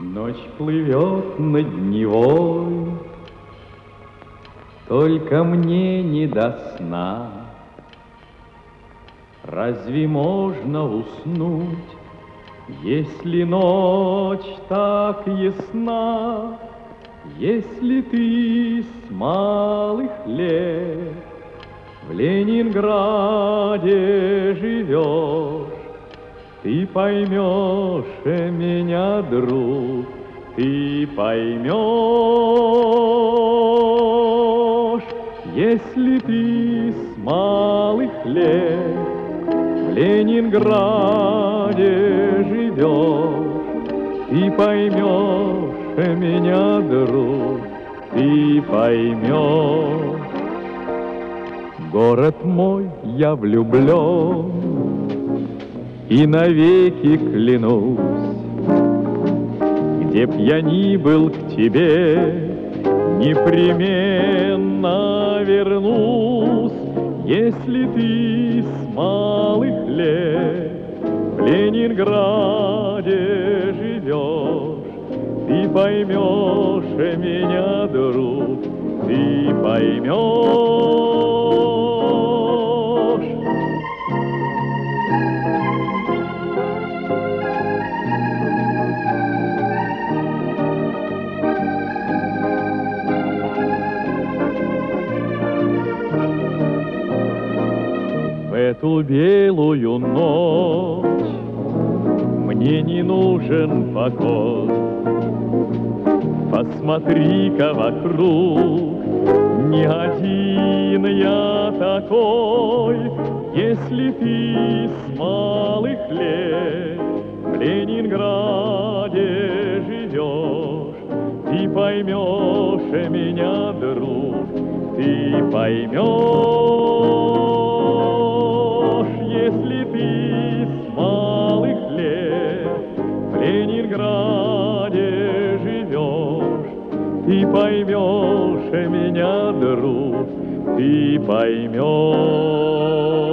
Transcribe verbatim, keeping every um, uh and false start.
Ночь плывет над Невой, только мне не до сна. Разве можно уснуть, если ночь так ясна? Если ты с малых лет в Ленинграде живешь, ты поймешь меня, друг, ты поймешь. Если ты с малых лет в Ленинграде живешь, ты поймешь меня, друг, ты поймешь. Город мой, я влюблен и навеки клянусь, где б я ни был к тебе, непременно вернусь. Если ты с малых лет в Ленинграде живешь, ты поймешь меня, друг, ты поймешь. В эту белую ночь мне не нужен покой. Посмотри-ка вокруг, не один я такой. Если ты с малых лет в Ленинграде живешь, ты поймешь меня, друг, ты поймешь. Если ты с малых лет в Ленинграде живешь, ты поймешь меня, друг, ты поймешь.